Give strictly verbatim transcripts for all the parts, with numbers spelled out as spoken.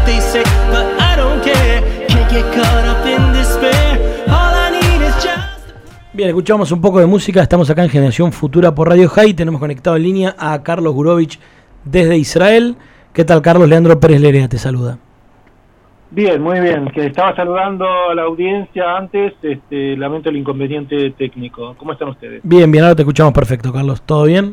they say, but I don't care. Can't get caught up in despair. All I need is just... Bien, escuchamos un poco de música. Estamos acá en Generación Futura por Radio High. Tenemos conectado en línea a Carlos Gurovich desde Israel. ¿Qué tal, Carlos? Leandro Pérez Lerea te saluda. Bien, muy bien. Que estaba saludando a la audiencia antes. Este, lamento el inconveniente técnico. ¿Cómo están ustedes? Bien, bien. Ahora te escuchamos perfecto, Carlos. ¿Todo bien?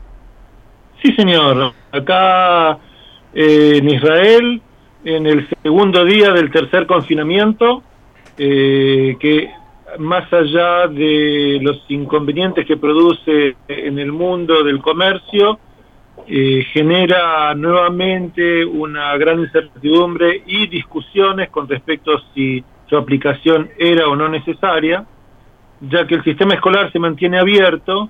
Sí, señor. Acá eh, en Israel, en el segundo día del tercer confinamiento, eh, que más allá de los inconvenientes que produce en el mundo del comercio, eh, genera nuevamente una gran incertidumbre y discusiones con respecto a si su aplicación era o no necesaria, ya que el sistema escolar se mantiene abierto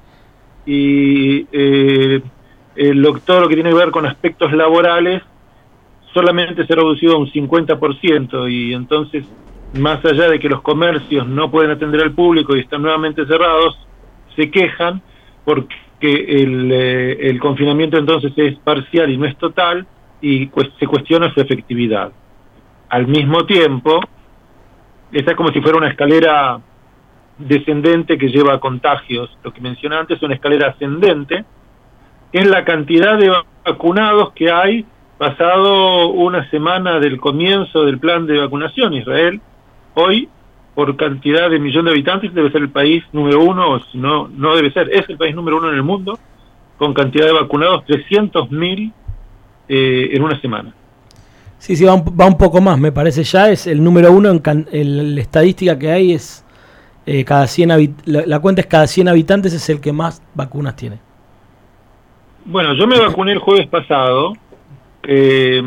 y eh, eh, lo, todo lo que tiene que ver con aspectos laborales solamente se ha reducido a un cincuenta por ciento, y entonces, más allá de que los comercios no pueden atender al público y están nuevamente cerrados, se quejan porque el, eh, el confinamiento entonces es parcial y no es total, y cu- se cuestiona su efectividad. Al mismo tiempo, esta es como si fuera una escalera descendente que lleva a contagios. Lo que mencioné antes es una escalera ascendente, que es la cantidad de vacunados que hay pasado una semana del comienzo del plan de vacunación. Israel hoy, por cantidad de millón de habitantes, debe ser el país número uno, o si no, no debe ser, es el país número uno en el mundo, con cantidad de vacunados, trescientos mil eh, en una semana. Sí, sí, va un, va un poco más, me parece. Ya es el número uno en can, el, la estadística que hay es eh, cada cien habit- la, la cuenta es cada cien habitantes es el que más vacunas tiene. Bueno, yo me vacuné el jueves pasado. Eh,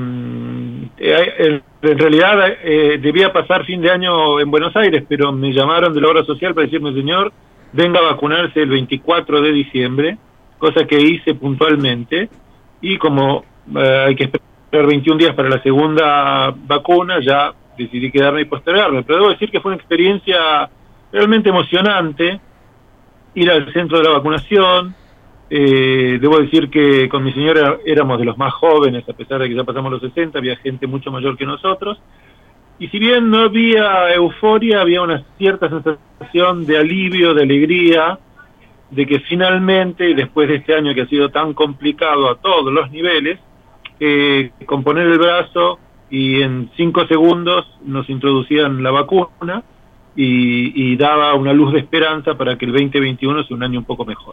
eh, en realidad eh, debía pasar fin de año en Buenos Aires, pero me llamaron de la obra social para decirme, señor, venga a vacunarse el veinticuatro de diciembre, cosa que hice puntualmente, y como eh, hay que esperar veintiún días para la segunda vacuna, ya decidí quedarme y postergarme. Pero debo decir que fue una experiencia realmente emocionante ir al centro de la vacunación. Eh, debo decir que con mi señora éramos de los más jóvenes, a pesar de que ya pasamos los sesenta, había gente mucho mayor que nosotros, y si bien no había euforia, había una cierta sensación de alivio, de alegría, de que finalmente, después de este año que ha sido tan complicado a todos los niveles, eh, con poner el brazo y en cinco segundos nos introducían la vacuna y, y daba una luz de esperanza para que el veinte veintiuno sea un año un poco mejor.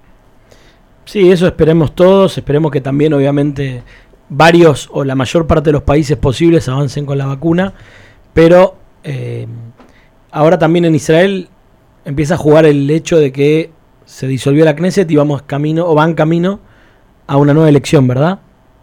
Sí, eso esperemos todos, esperemos que también obviamente varios o la mayor parte de los países posibles avancen con la vacuna, pero eh, ahora también en Israel empieza a jugar el hecho de que se disolvió la Knesset y vamos camino o van camino a una nueva elección, ¿verdad?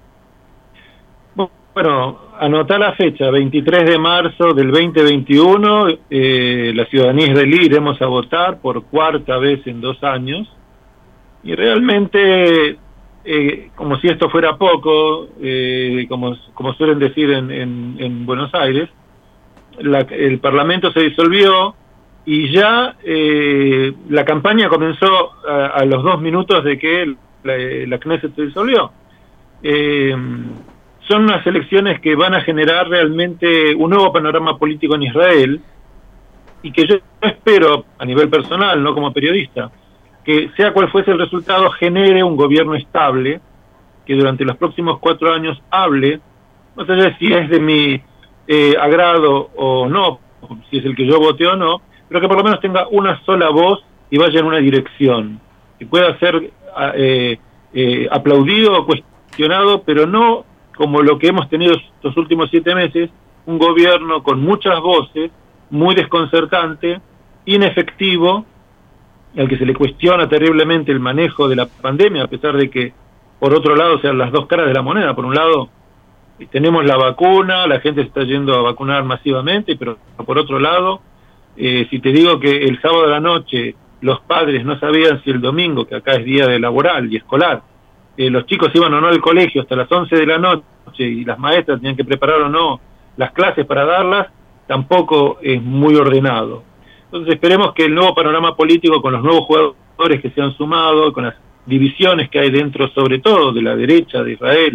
Bueno, anotá la fecha, veintitrés de marzo del veinte veintiuno, eh, la ciudadanía israelí iremos a votar por cuarta vez en dos años. Y realmente, eh, como si esto fuera poco, eh, como, como suelen decir en, en, en Buenos Aires, la, el Parlamento se disolvió y ya eh, la campaña comenzó a, a los dos minutos de que la, la Knesset se disolvió. Eh, son unas elecciones que van a generar realmente un nuevo panorama político en Israel, y que yo espero, a nivel personal, no como periodista, que sea cual fuese el resultado, genere un gobierno estable, que durante los próximos cuatro años hable, no sé si es de mi eh, agrado o no, si es el que yo voté o no, pero que por lo menos tenga una sola voz y vaya en una dirección, que pueda ser eh, eh, aplaudido o cuestionado, pero no como lo que hemos tenido estos últimos siete meses, un gobierno con muchas voces, muy desconcertante, inefectivo, al que se le cuestiona terriblemente el manejo de la pandemia, a pesar de que, por otro lado, sean las dos caras de la moneda. Por un lado, tenemos la vacuna, la gente se está yendo a vacunar masivamente, pero por otro lado, eh, si te digo que el sábado de la noche los padres no sabían si el domingo, que acá es día de laboral y escolar, eh, los chicos iban o no al colegio hasta las once de la noche y las maestras tenían que preparar o no las clases para darlas, tampoco es muy ordenado. Entonces esperemos que el nuevo panorama político, con los nuevos jugadores que se han sumado, con las divisiones que hay dentro, sobre todo de la derecha de Israel,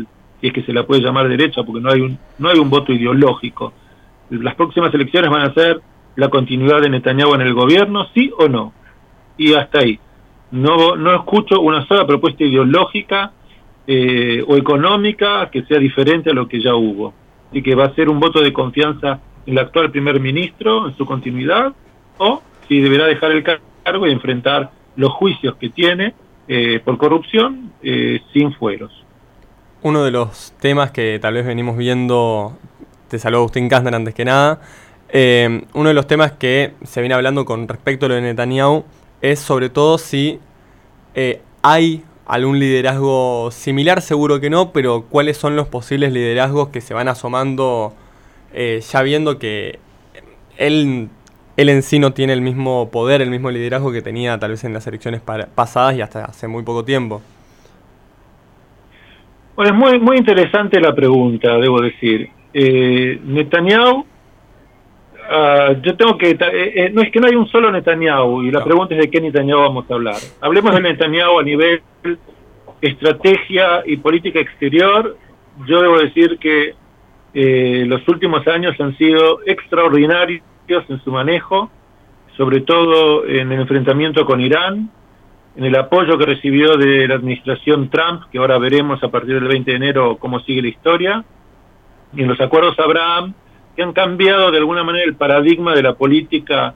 si es que se la puede llamar derecha, porque no hay un, no hay un voto ideológico. Las próximas elecciones van a ser la continuidad de Netanyahu en el gobierno, sí o no, y hasta ahí. No, no escucho una sola propuesta ideológica eh, o económica que sea diferente a lo que ya hubo. Así que va a ser un voto de confianza en el actual primer ministro, en su continuidad, o si deberá dejar el cargo y enfrentar los juicios que tiene eh, por corrupción eh, sin fueros. Uno de los temas que tal vez venimos viendo, te saludo Agustín Kastner antes que nada, eh, uno de los temas que se viene hablando con respecto a lo de Netanyahu es sobre todo si eh, hay algún liderazgo similar, seguro que no, pero cuáles son los posibles liderazgos que se van asomando eh, ya viendo que él, él en sí no tiene el mismo poder, el mismo liderazgo que tenía tal vez en las elecciones para, pasadas y hasta hace muy poco tiempo. Bueno, es muy, muy interesante la pregunta, debo decir. Eh, Netanyahu, uh, yo tengo que... Eh, eh, no es que no hay un solo Netanyahu, y la no. pregunta es de qué Netanyahu vamos a hablar. Hablemos de Netanyahu a nivel estrategia y política exterior. Yo debo decir que eh, los últimos años han sido extraordinarios en su manejo, sobre todo en el enfrentamiento con Irán, en el apoyo que recibió de la administración Trump, que ahora veremos a partir del veinte de enero cómo sigue la historia, y en los acuerdos Abraham, que han cambiado de alguna manera el paradigma de la política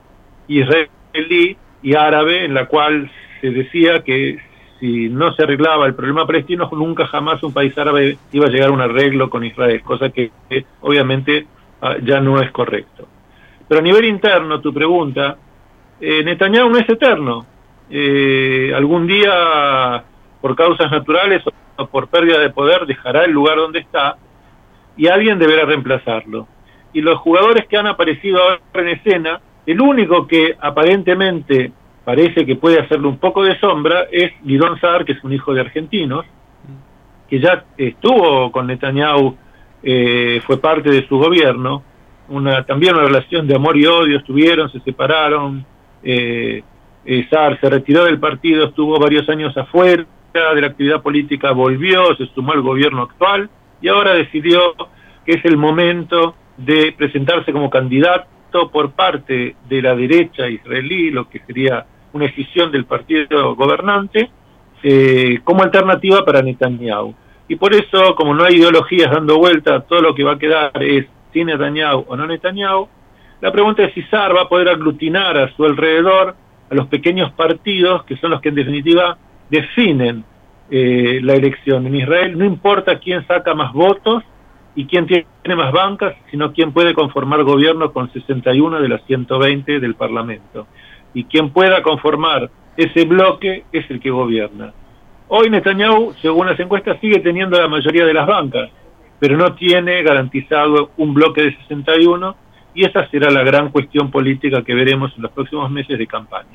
israelí y árabe, en la cual se decía que si no se arreglaba el problema palestino, nunca jamás un país árabe iba a llegar a un arreglo con Israel, cosa que, que obviamente uh, ya no es correcto. Pero a nivel interno, tu pregunta, eh, Netanyahu no es eterno. Eh, algún día, por causas naturales o por pérdida de poder, dejará el lugar donde está y alguien deberá reemplazarlo. Y los jugadores que han aparecido ahora en escena, el único que aparentemente parece que puede hacerle un poco de sombra es Gideon Sa'ar, que es un hijo de argentinos, que ya estuvo con Netanyahu, eh, fue parte de su gobierno, una también una relación de amor y odio, estuvieron, se separaron, eh, eh, Sa'ar se retiró del partido, estuvo varios años afuera de la actividad política, volvió, se sumó al gobierno actual y ahora decidió que es el momento de presentarse como candidato por parte de la derecha israelí, lo que sería una escisión del partido gobernante, eh, como alternativa para Netanyahu. Y por eso, como no hay ideologías dando vuelta, todo lo que va a quedar es si Netanyahu o no Netanyahu. La pregunta es si Sa'ar va a poder aglutinar a su alrededor a los pequeños partidos que son los que en definitiva definen eh, la elección. En Israel no importa quién saca más votos y quién tiene más bancas, sino quién puede conformar gobierno con sesenta y uno de las ciento veinte del Parlamento. Y quien pueda conformar ese bloque es el que gobierna. Hoy Netanyahu, según las encuestas, sigue teniendo la mayoría de las bancas, pero no tiene garantizado un bloque de sesenta y uno, y esa será la gran cuestión política que veremos en los próximos meses de campaña.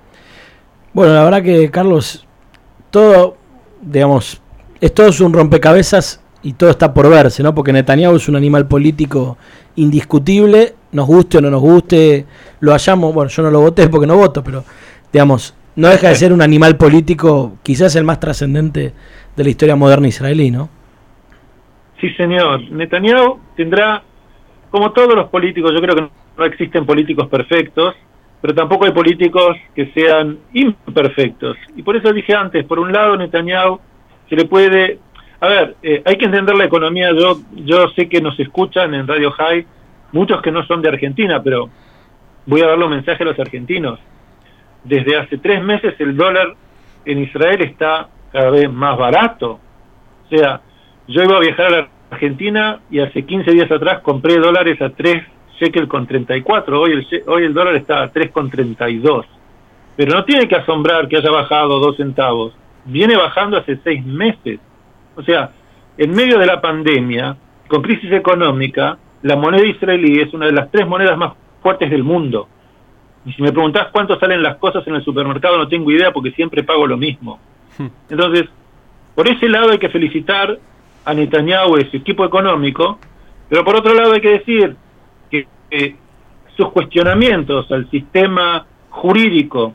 Bueno, la verdad que, Carlos, todo, digamos, es todo un rompecabezas y todo está por verse, ¿no? Porque Netanyahu es un animal político indiscutible, nos guste o no nos guste, lo hayamos, bueno, yo no lo voté porque no voto, pero, digamos, no deja de ser un animal político, quizás el más trascendente de la historia moderna israelí, ¿no? Sí, señor. Netanyahu tendrá, como todos los políticos, yo creo que no existen políticos perfectos, pero tampoco hay políticos que sean imperfectos. Y por eso dije antes, por un lado Netanyahu se le puede... A ver, eh, hay que entender la economía. Yo yo sé que nos escuchan en Radio High muchos que no son de Argentina, pero voy a darle un mensaje a los argentinos. Desde hace tres meses el dólar en Israel está cada vez más barato. O sea, yo iba a viajar a la Argentina y hace quince días atrás compré dólares a tres shekel con treinta y cuatro. Hoy el, hoy el dólar está a tres con treinta y dos. Pero no tiene que asombrar que haya bajado dos centavos. Viene bajando hace seis meses. O sea, en medio de la pandemia, con crisis económica, la moneda israelí es una de las tres monedas más fuertes del mundo. Y si me preguntás cuánto salen las cosas en el supermercado, no tengo idea porque siempre pago lo mismo. Entonces, por ese lado hay que felicitar a Netanyahu y su equipo económico, pero por otro lado hay que decir que eh, sus cuestionamientos al sistema jurídico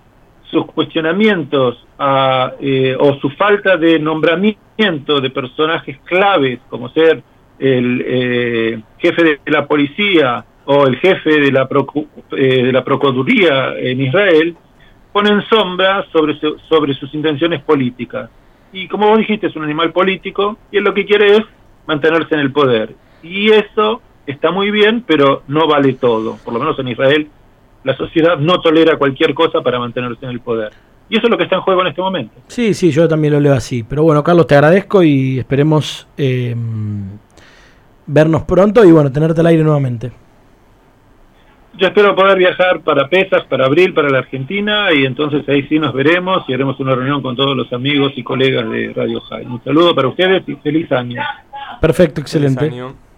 sus cuestionamientos a, eh, o su falta de nombramiento de personajes claves, como ser el eh, jefe de la policía o el jefe de la, procu eh, de la Procuraduría en Israel, ponen sombra sobre, su, sobre sus intenciones políticas. Y como vos dijiste, es un animal político y él lo que quiere es mantenerse en el poder. Y eso está muy bien, pero no vale todo. Por lo menos en Israel, la sociedad no tolera cualquier cosa para mantenerse en el poder. Y eso es lo que está en juego en este momento. Sí, sí, yo también lo leo así. Pero bueno, Carlos, te agradezco y esperemos eh, vernos pronto y bueno, tenerte al aire nuevamente. Yo espero poder viajar para Pesach, para abril, para la Argentina, y entonces ahí sí nos veremos y haremos una reunión con todos los amigos y colegas de Radio High. Un saludo para ustedes y feliz año. Perfecto, excelente. Feliz año.